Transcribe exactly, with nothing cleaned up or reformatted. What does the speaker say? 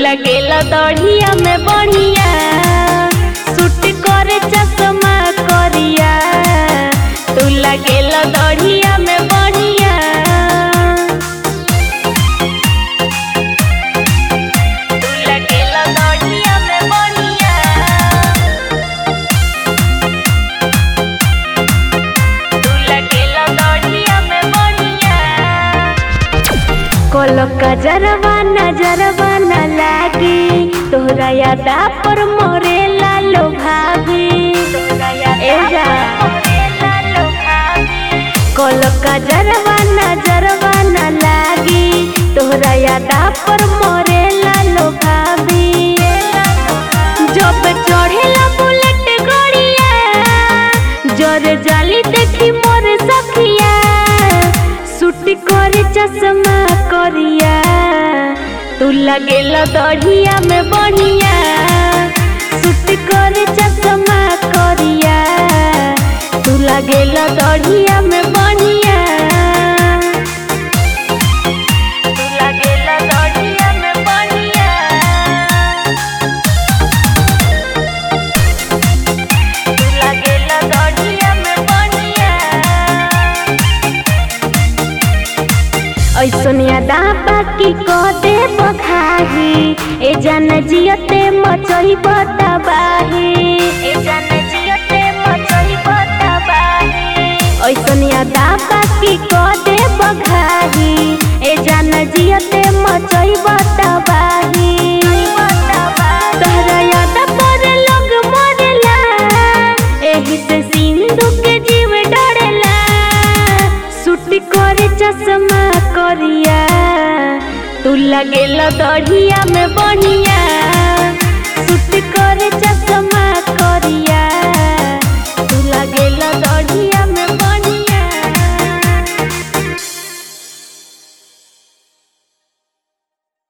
लगेला दढ़िया में बढ़िया, सूट करे चश्मा करिया। तू लगेला दढ़िया में बढ़िया, तू लगेला दढ़िया में बढ़िया, तू लगेला दढ़िया में बढ़िया। कोलो कजरवा नजरवा न लागी, तोहरा यादा पर मोरे लालो भाभी। ए जा कोलो कजरवा नजरवा न लागी, तोहरा यादा पर मोरे लालो भाभी। जब चढ़ेला बुलेट गड़िया, जोर जाली देखी मोर सखिया। सूट करे चश्मा करिया, तू लगेला दढ़िया में बढ़िया। सूट करे चश्मा करिया, तू लगेला दढ़िया में बढ़िया, तू लगेला दढ़िया में बढ़िया, तू लगेला दढ़िया में बढ़िया। ऐसन यादा बाकी को दे बखाही, ए जान जियते मचही बताबाही। ए जान जियते मचही बताबाही। ऐसन यादा बाकी को दे बखाही, ए जान जियते मचही बताबाही। तोहरा यादा पर लोग मरेला, एही से सिंधु के जीव डरेला। सूट करे चश्मा करिया, तू लगेला दढ़िया में बढ़िया। सूट करे